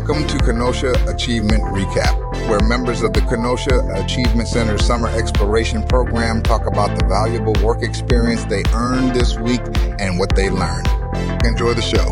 Welcome to Kenosha Achievement Recap, where members of the Kenosha Achievement Center Summer Exploration Program talk about the valuable work experience they earned this week and what they learned. Enjoy the show.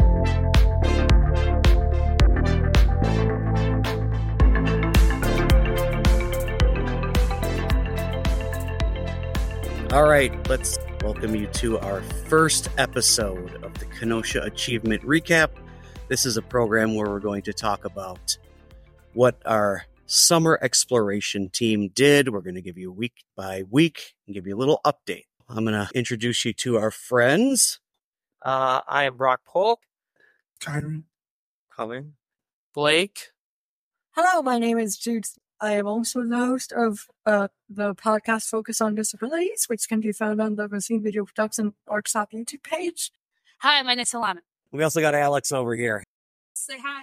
All right, let's welcome you to our first episode of the Kenosha Achievement Recap. This is a program where we're going to talk about what our summer exploration team did. We're going to give you week by week and give you a little update. I'm going to introduce you to our friends. I am Brock Polk. Tyron. Colin. Blake. Hello, my name is Jude. I am also the host of the podcast Focus on Disabilities, which can be found on the Racine Video Production Workshop YouTube page. Hi, my name is Alana. We also got Alex over here. Say hi.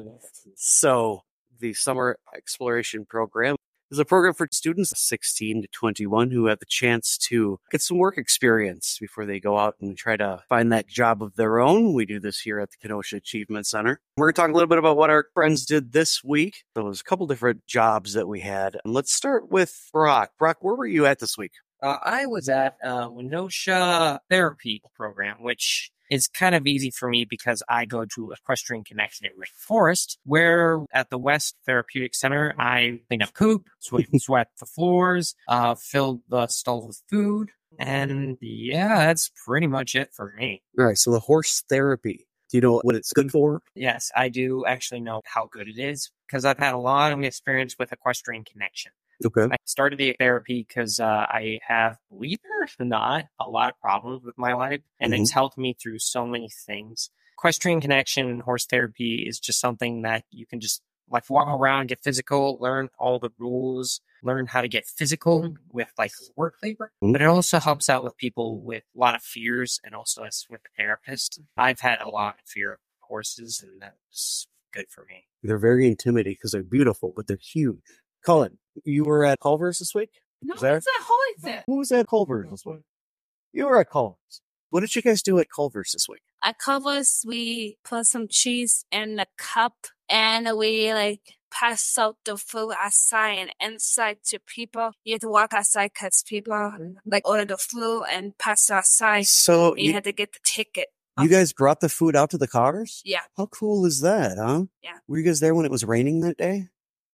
So the Summer Exploration Program is a program for students 16 to 21 who have the chance to get some work experience before they go out and try to find that job of their own. We do this here at the Kenosha Achievement Center. We're going to talk a little bit about what our friends did this week. There was a couple different jobs that we had. And let's start with Brock. Brock, where were you at this week? I was at Kenosha Therapy Program, which is kind of easy for me because I go to Equestrian Connection in Wake Forest, where at the West Therapeutic Center, I clean up poop, swept the floors, filled the stalls with food, and yeah, that's pretty much it for me. All right, so the horse therapy. Do you know what it's good for? Yes, I do actually know how good it is because I've had a lot of experience with Equestrian Connection. Okay. I started the therapy because I have, believe it or not, a lot of problems with my life, and it's helped me through so many things. Equestrian Connection and horse therapy is just something that you can just like walk around, get physical, learn all the rules, learn how to get physical with like work labor. But it also helps out with people with a lot of fears, and also as with a therapist. I've had a lot of fear of horses, and that's good for me. They're very intimidating because they're beautiful, but they're huge. Colin, you were at Culver's this week? No, Was there? it's a holy thing. Who was at Culver's this week? You were at Culver's. What did you guys do at Culver's this week? At Culver's, we put some cheese in a cup and we pass out the food outside and inside to people. You have to walk outside because people order the food and pass outside. So You had to get the ticket. you guys brought the food out to the cars? Yeah. How cool is that, huh? Yeah. Were you guys there when it was raining that day?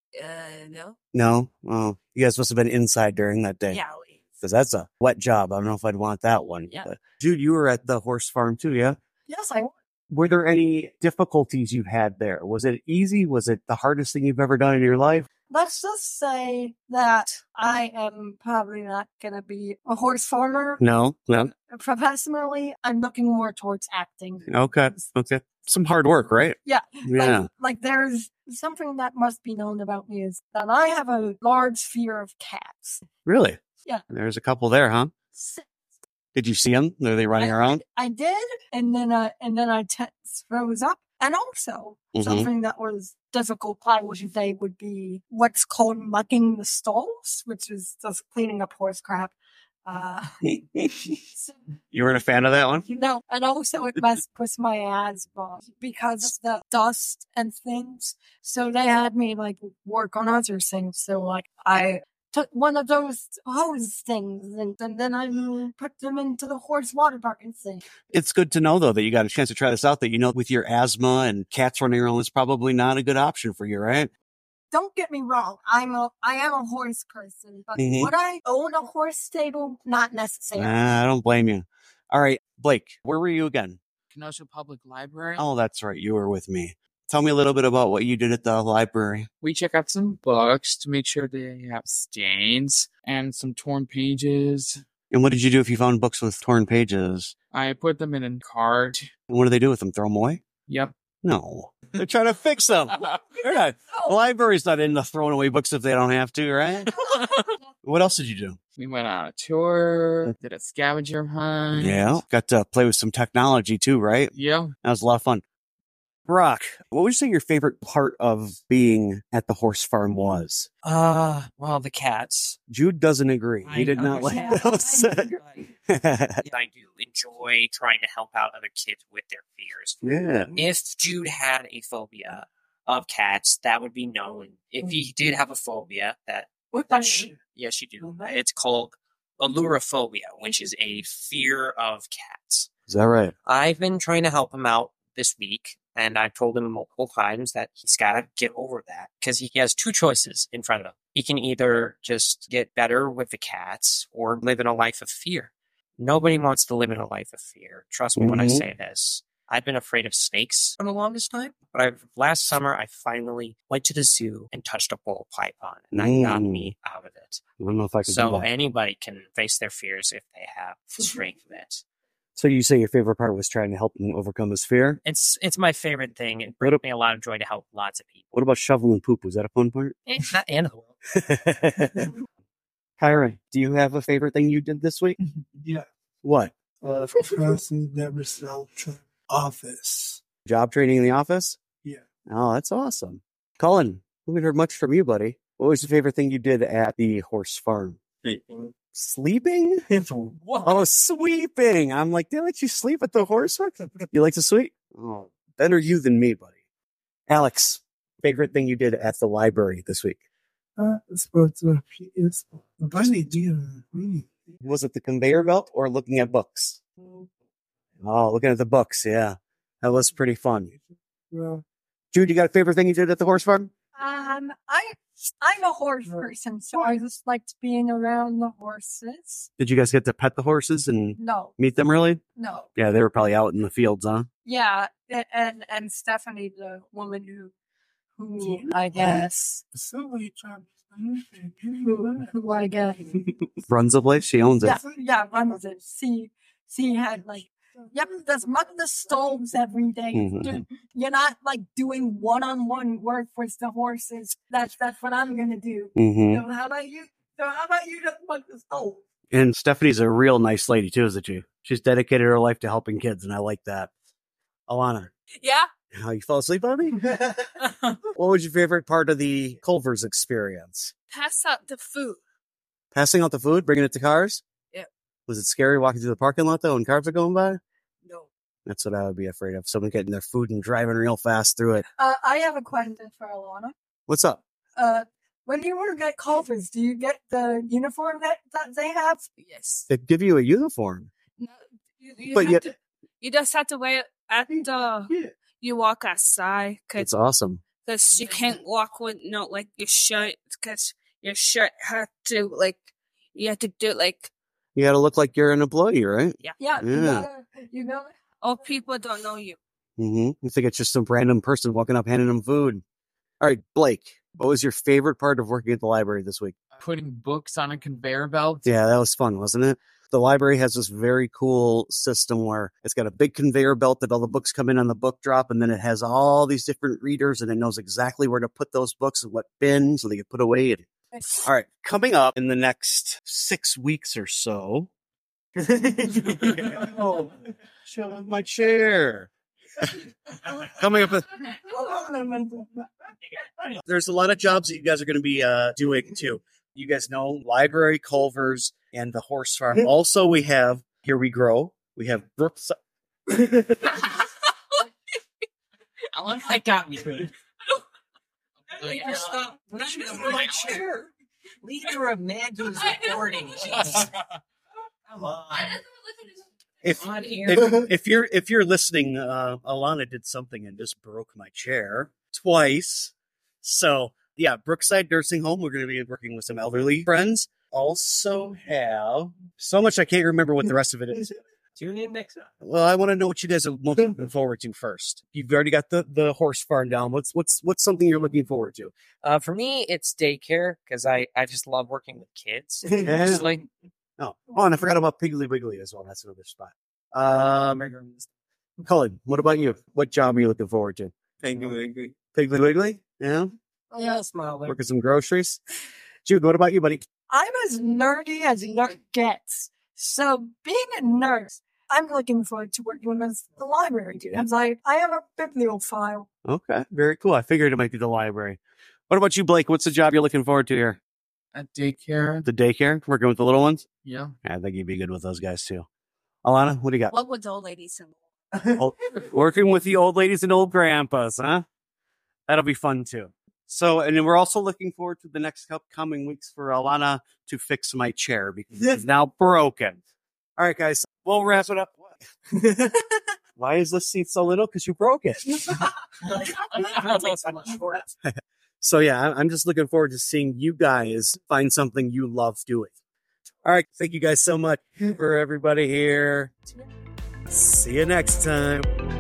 No. No? Oh, you guys must have been inside during that day. Yeah. Because that's a wet job. I don't know if I'd want that one. Yeah. But, Jude, you were at the horse farm too, yeah? Yes, I was. Were there any difficulties you had there? Was it easy? Was it the hardest thing you've ever done in your life? Let's just say that I am probably not going to be a horse farmer. No. Professionally, I'm looking more towards acting. Okay. Some hard work, right? Yeah. Yeah. Like there's something that must be known about me is that I have a large fear of cats. Really? Yeah. There's a couple there, huh? Did you see them? Are they running around? I did, and then I froze up. And also, something that was difficult, I would say, would be what's called mucking the stalls, which is just cleaning up horse crap. You weren't a fan of that one? No, and also it messed with my asthma because of the dust and things. So they had me work on other things. So I took one of those hose things and then I put them into the horse water bucket thing. It's good to know, though, that you got a chance to try this out, that with your asthma and cats running around, it's probably not a good option for you, right? Don't get me wrong. I am a horse person, but would I own a horse stable? Not necessarily. I don't blame you. All right, Blake, where were you again? Kenosha Public Library. Oh, that's right. You were with me. Tell me a little bit about what you did at the library. We check out some books to make sure they have stains and some torn pages. And what did you do if you found books with torn pages? I put them in a cart. And what do they do with them? Throw them away? Yep. No. They're trying to fix them. They're not. The library's not into throwing away books if they don't have to, right? What else did you do? We went on a tour, did a scavenger hunt. Yeah. Got to play with some technology too, right? Yeah. That was a lot of fun. Brock, what would you say your favorite part of being at the horse farm was? Well, the cats. Jude doesn't agree. He did not like those. I do enjoy trying to help out other kids with their fears. Yeah. If Jude had a phobia of cats, that would be known. If you did have a phobia, yes, you do. It's called allurophobia, which is a fear of cats. Is that right? I've been trying to help him out this week, and I've told him multiple times that he's got to get over that because he has two choices in front of him. He can either just get better with the cats or live in a life of fear. Nobody wants to live in a life of fear. Trust me when I say this. I've been afraid of snakes for the longest time, but last summer I finally went to the zoo and touched a bull python, and that got me out of it. I don't know if I can do So that. anybody can face their fears if they have the strength of it. So you say your favorite part was trying to help him overcome his fear? It's my favorite thing. It brings me a lot of joy to help lots of people. What about shoveling poop? Was that a fun part? It's not the end of the world. Kyra, do you have a favorite thing you did this week? Yeah. What? Person never sell office. Job training in the office? Yeah. Oh, that's awesome. Colin, we haven't heard much from you, buddy. What was your favorite thing you did at the horse farm? Sleeping? Oh, sweeping. I'm like, they let you sleep at the horse farm? You like to sweep? Oh, better you than me, buddy. Alex, favorite thing you did at the library this week? It's funny, dear. Was it the conveyor belt or looking at books? Oh, looking at the books, yeah. That was pretty fun. Well, Jude, you got a favorite thing you did at the horse farm? I'm a horse person, so I just liked being around the horses. Did you guys get to pet the horses and No, meet them really? no. Yeah, they were probably out in the fields, huh? Yeah, and Stephanie, the woman who I guess, somebody tried who I guess, Runs the place, she owns it. yeah, runs it. She had like, yep, there's the stoves every day. Mhm. You're not like doing one-on-one work with the horses. That's what I'm gonna do. Mm-hmm. So how about you? Just mug the stove? And Stephanie's a real nice lady too, isn't she? She's dedicated her life to helping kids, and I like that. Alana, Yeah. how you fall asleep on me? What was your favorite part of the Culver's experience? Pass out the food. Passing out the food, bringing it to cars? Yeah. Was it scary walking through the parking lot though when cars are going by? No. That's what I would be afraid of. Someone getting their food and driving real fast through it. I have a question for Alana. What's up? When you work at Culver's, do you get the uniform that they have? Yes. They give you a uniform. No, you But have yet- to, you just have to wear it after you walk outside It's awesome. because you can't walk with like your shirt because your shirt has to you have to do You got to look like you're an employee, right? Yeah. Yeah. You know. all people don't know you. Mm-hmm. You think it's just some random person walking up handing them food. All right, Blake, what was your favorite part of working at the library this week? Putting books on a conveyor belt. Yeah, that was fun, wasn't it? The library has this very cool system where it's got a big conveyor belt that all the books come in on the book drop, and then it has all these different readers, and it knows exactly where to put those books and what bin so they get put away. All right, coming up in the next 6 weeks or so. Oh, chill in my chair. Coming up, there's a lot of jobs that you guys are going to be doing too. You guys know Library, Culver's, and the horse farm. Also, we have Here We Grow. We have Brookside. I got me. Stop. My chair. Leave her a man who's recording. Come on. If you're listening, Alana did something and just broke my chair twice. So yeah, Brookside Nursing Home. We're going to be working with some elderly friends. Also have so much I can't remember what the rest of it is. Tune in next time. Well, I want to know what you guys are looking forward to first. You've already got the horse farm down. What's something you're looking forward to? For me, it's daycare because I just love working with kids. Yeah. Just like Oh, and I forgot about Piggly Wiggly as well. That's another spot. Colin, what about you? What job are you looking forward to? Piggly Wiggly. Piggly Wiggly? Yeah. yeah, smile. Working some groceries. Jude, what about you, buddy? I'm as nerdy as a nerd gets. So being a nurse, I'm looking forward to working with the library too. I was like, I have a bibliophile. Okay, very cool. I figured it might be the library. What about you, Blake? What's the job you're looking forward to here? At daycare. The daycare? Working with the little ones? Yeah. I think you'd be good with those guys too. Alana, what do you got? What would the old ladies say? Working with the old ladies and old grandpas, huh? That'll be fun too. So, and then we're also looking forward to the next coming weeks for Alana to fix my chair because it's now broken. All right, guys, we'll wrap it up. Why is this seat so little? Because you broke it. So yeah, I'm just looking forward to seeing you guys find something you love doing. All right, thank you guys so much for everybody here. See you next time.